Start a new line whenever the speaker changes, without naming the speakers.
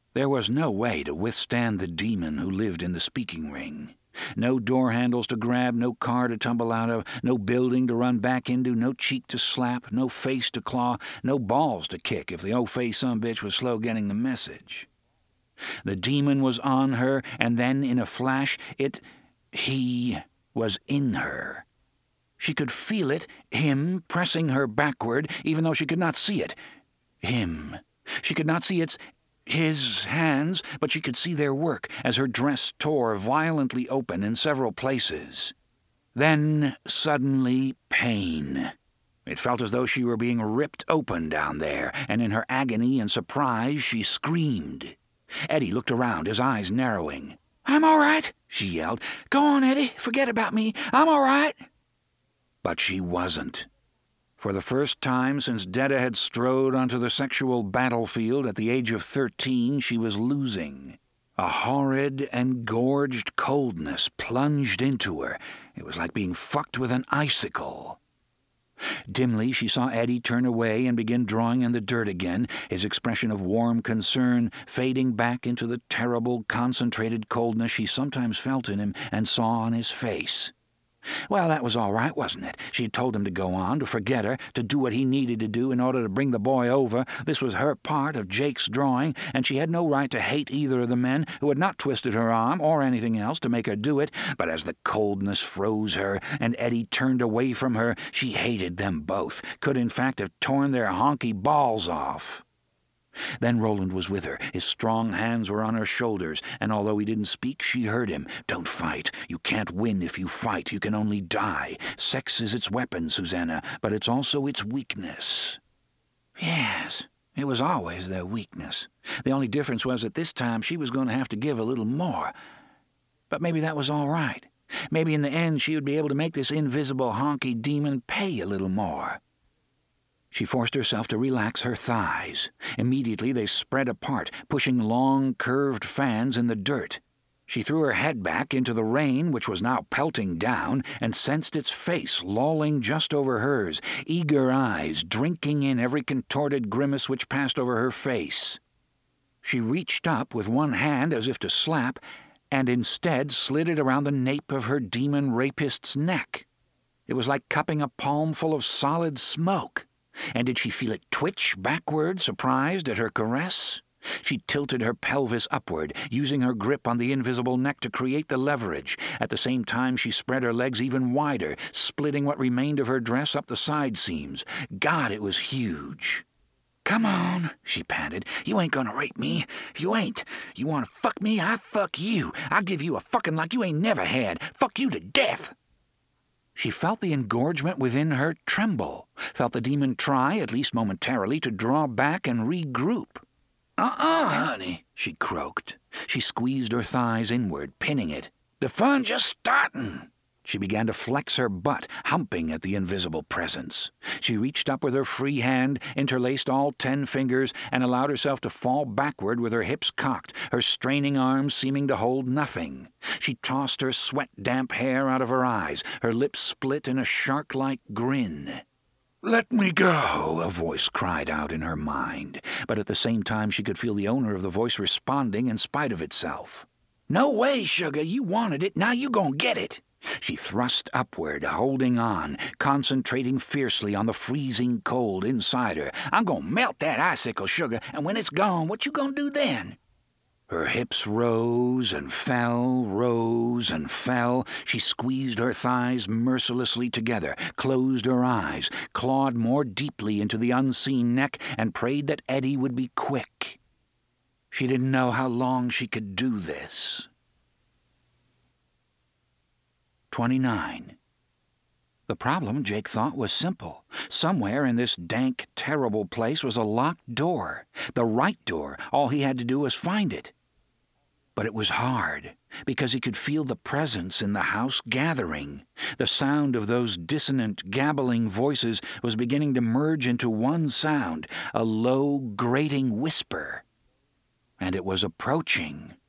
There was no way to withstand the demon who lived in the speaking ring. No door handles to grab, no car to tumble out of, no building to run back into, no cheek to slap, no face to claw, no balls to kick if the old-faced sumbitch was slow getting the message. The demon was on her, and then, in a flash, he was in her. She could feel it, him, pressing her backward, even though she could not see it. Him. She could not see his hands, but she could see their work as her dress tore violently open in several places. Then, suddenly, pain. It felt as though she were being ripped open down there, and in her agony and surprise she screamed. Eddie looked around, his eyes narrowing. "I'm all right," she yelled. "Go on, Eddie. Forget about me. I'm all right." But she wasn't. For the first time since Detta had strode onto the sexual battlefield at the age of 13, she was losing. A horrid and gorged coldness plunged into her. It was like being fucked with an icicle. Dimly she saw Eddie turn away and begin drawing in the dirt again, his expression of warm concern fading back into the terrible, concentrated coldness she sometimes felt in him and saw on his face. Well, that was all right, wasn't it? She had told him to go on, to forget her, to do what he needed to do in order to bring the boy over. This was her part of Jake's drawing, and she had no right to hate either of the men who had not twisted her arm or anything else to make her do it. But as the coldness froze her and Eddie turned away from her, she hated them both, could in fact have torn their honky balls off. Then Roland was with her. His strong hands were on her shoulders, and although he didn't speak, she heard him. "Don't fight. You can't win if you fight. You can only die. Sex is its weapon, Susanna, but it's also its weakness." Yes, it was always their weakness. The only difference was that this time she was going to have to give a little more. But maybe that was all right. Maybe in the end she would be able to make this invisible honky demon pay a little more. She forced herself to relax her thighs. Immediately they spread apart, pushing long, curved fans in the dirt. She threw her head back into the rain, which was now pelting down, and sensed its face lolling just over hers, eager eyes drinking in every contorted grimace which passed over her face. She reached up with one hand as if to slap, and instead slid it around the nape of her demon rapist's neck. It was like cupping a palmful of solid smoke. And did she feel it twitch backward, surprised at her caress? She tilted her pelvis upward, using her grip on the invisible neck to create the leverage. At the same time she spread her legs even wider, splitting what remained of her dress up the side seams. God, it was huge. "Come on," she panted. "You ain't gonna rape me. You ain't. You wanna fuck me? I fuck you. I'll give you a fucking like you ain't never had. Fuck you to death." She felt the engorgement within her tremble, felt the demon try, at least momentarily, to draw back and regroup. Honey," she croaked. She squeezed her thighs inward, pinning it. "The fun just startin'." She began to flex her butt, humping at the invisible presence. She reached up with her free hand, interlaced all 10 fingers, and allowed herself to fall backward with her hips cocked, her straining arms seeming to hold nothing. She tossed her sweat-damp hair out of her eyes, her lips split in a shark-like grin. "Let me go," a voice cried out in her mind, but at the same time she could feel the owner of the voice responding in spite of itself. "No way, sugar, you wanted it, now you gon' get it." She thrust upward, holding on, concentrating fiercely on the freezing cold inside her. "I'm gonna melt that icicle, sugar, and when it's gone, what you gonna do then?" Her hips rose and fell, rose and fell. She squeezed her thighs mercilessly together, closed her eyes, clawed more deeply into the unseen neck, and prayed that Eddie would be quick. She didn't know how long she could do this. 29. The problem, Jake thought, was simple. Somewhere in this dank, terrible place was a locked door. The right door. All he had to do was find it. But it was hard, because he could feel the presence in the house gathering. The sound of those dissonant, gabbling voices was beginning to merge into one sound, a low, grating whisper. And it was approaching.